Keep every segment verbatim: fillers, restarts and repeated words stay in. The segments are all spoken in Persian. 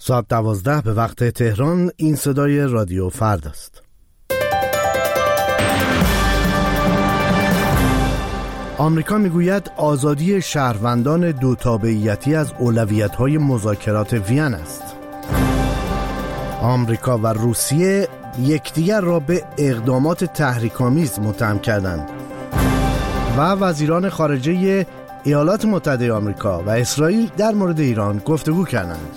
ساعت دوازده به وقت تهران. این صدای رادیو فردا است. آمریکا میگوید آزادی شهروندان دو تابعیتی از اولویت‌های مذاکرات وین است. آمریکا و روسیه یکدیگر را به اقدامات تحریک‌آمیز متهم کردند و وزیران خارجه ایالات متحده آمریکا و اسرائیل در مورد ایران گفتگو کردند.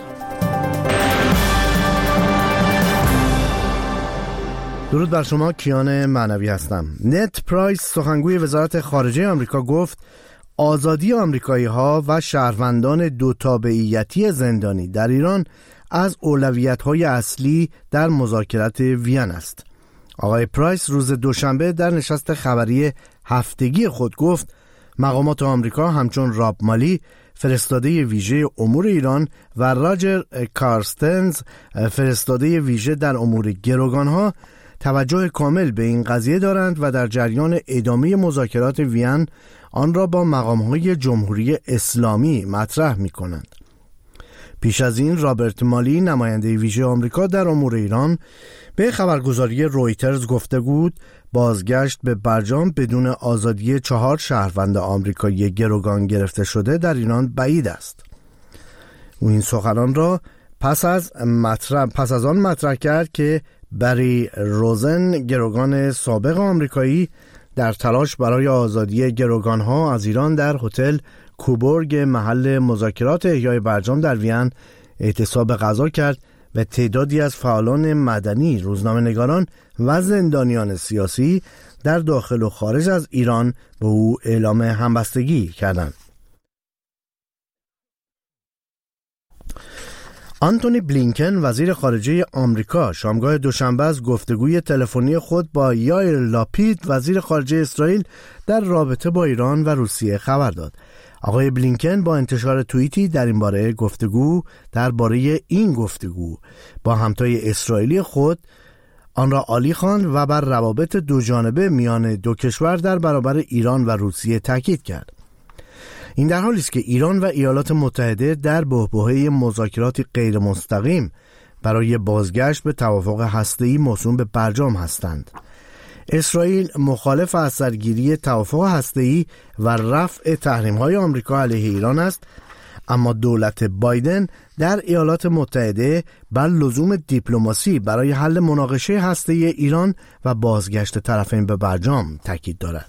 درود بر شما، کیان معنوی هستم. نت پرایس سخنگوی وزارت خارجه آمریکا گفت آزادی آمریکایی‌ها و شهروندان دو تابعیتی زندانی در ایران از اولویت‌های اصلی در مذاکرات وین است. آقای پرایس روز دوشنبه در نشست خبری هفتگی خود گفت مقامات آمریکا همچون راب مالی فرستاده ویژه امور ایران و راجر کارستنز فرستاده ویژه در امور گروگان‌ها توجه کامل به این قضیه دارند و در جریان ادامه مذاکرات وین آن را با مقام‌های جمهوری اسلامی مطرح می‌کنند. پیش از این رابرت مالی نماینده ویژه آمریکا در امور ایران به خبرگزاری رویترز گفته بود بازگشت به برجام بدون آزادی چهار شهروند آمریکایی گروگان گرفته شده در ایران بعید است. او این سخنان را پس از مطرح پس از آن مطرح کرد که بری روزن گروگان سابق آمریکایی در تلاش برای آزادی گروگان‌ها از ایران در هتل کوبورگ محل مذاکرات احیای برجام در وین اعتصاب غذا کرد و تعدادی از فعالان مدنی، روزنامه‌نگاران و زندانیان سیاسی در داخل و خارج از ایران به او اعلام همبستگی کردند. آنتونی بلینکن وزیر خارجه آمریکا شامگاه دوشنبه از گفتگوی تلفنی خود با یائیر لاپید وزیر خارجه اسرائیل در رابطه با ایران و روسیه خبر داد. آقای بلینکن با انتشار توییتی در این باره گفتگو درباره این گفتگو با همتای اسرائیلی خود آن را عالی خواند و بر روابط دو جانبه میان دو کشور در برابر ایران و روسیه تاکید کرد. این در حالی است که ایران و ایالات متحده در بحبوحه مذاکراتی غیر مستقیم برای بازگشت به توافق هسته‌ای موسوم به برجام هستند. اسرائیل مخالف از سرگیری توافق هسته‌ای و رفع تحریم‌های آمریکا علیه ایران است، اما دولت بایدن در ایالات متحده بر لزوم دیپلماسی برای حل مناقشه هسته‌ای ایران و بازگشت طرفین به برجام تاکید دارد.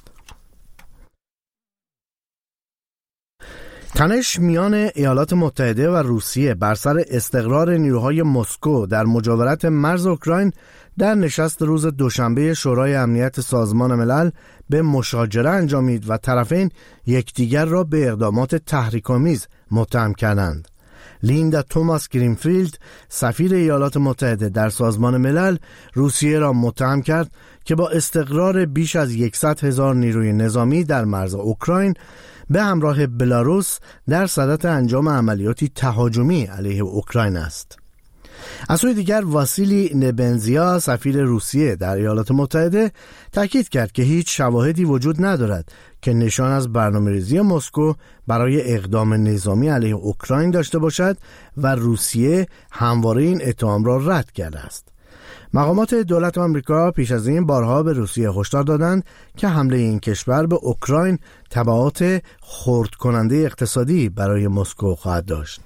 تنش میان ایالات متحده و روسیه بر سر استقرار نیروهای مسکو در مجاورت مرز اوکراین در نشست روز دوشنبه شورای امنیت سازمان ملل به مشاجره انجامید و طرفین یکدیگر را به اقدامات تحریک‌آمیز متهم کردند. لیندا توماس گرینفیلد سفیر ایالات متحده در سازمان ملل روسیه را متهم کرد که با استقرار بیش از صد هزار نیروی نظامی در مرز اوکراین به همراه بلاروس در صدد انجام عملیاتی تهاجمی علیه اوکراین است. از سوی دیگر واسیلی نبنزیا سفیر روسیه در ایالات متحده تاکید کرد که هیچ شواهدی وجود ندارد که نشان از برنامه‌ریزی مسکو برای اقدام نظامی علیه اوکراین داشته باشد و روسیه همواره این اتهام را رد کرده است. مقامات دولت آمریکا پیش از این بارها به روسیه هشدار دادند که حمله این کشور به اوکراین تبعات خرد کننده اقتصادی برای مسکو خواهد داشت.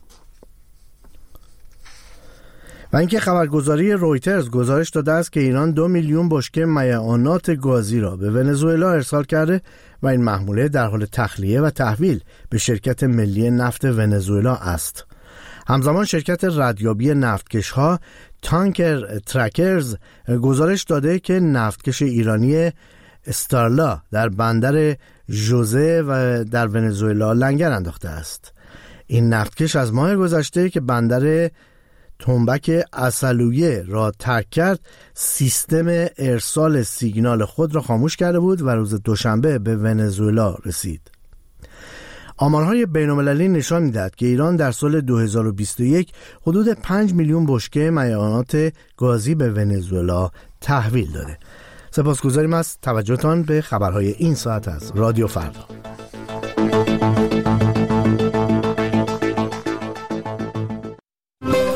و اینکه خبرگزاری رویترز گزارش داده است که ایران دو میلیون بشکه میعانات گازی را به ونزوئلا ارسال کرده و این محموله در حال تخلیه و تحویل به شرکت ملی نفت ونزوئلا است. همزمان شرکت ردیابی نفتکش‌ها تانکر ترکرز گزارش داده که نفتکش ایرانی استارلا در بندر ژوزه و در ونزوئلا لنگر انداخته است. این نفتکش از ماه گذشته که بندر تنبک اصلویه را ترک کرد سیستم ارسال سیگنال خود را خاموش کرده بود و روز دوشنبه به ونزوئلا رسید. آمارهای بین‌المللی نشان می‌دهد که ایران در سال دو هزار و بیست و یک حدود پنج میلیون بشکه میعانات گازی به ونزوئلا تحویل داده. سپاسگزاریم از توجهتان به خبرهای این ساعت از رادیو فردا.